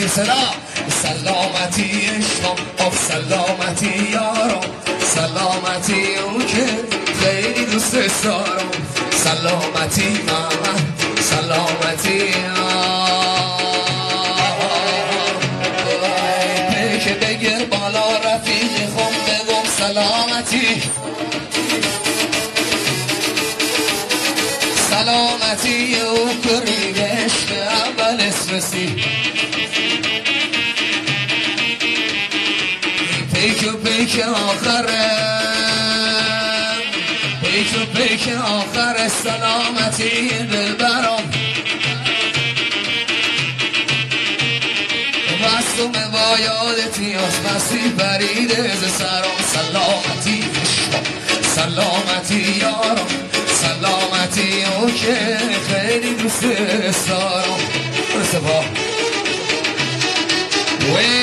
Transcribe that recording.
سلام سلامتی عشقم آب سلامتی یارم سلامتی اون که خیلی دوست دارم سلامتی من سلامتی که بگیر بالا رفیقی خم بگم سلامتی سلامتی او کری عشق اول اسرسی پیک آخره پیک آخر سلامتی دلبرم مستم با یادتی از مسیح بریده ز سرم سلامتی سلامتی یارم سلامتی او که خیلی دوست دارم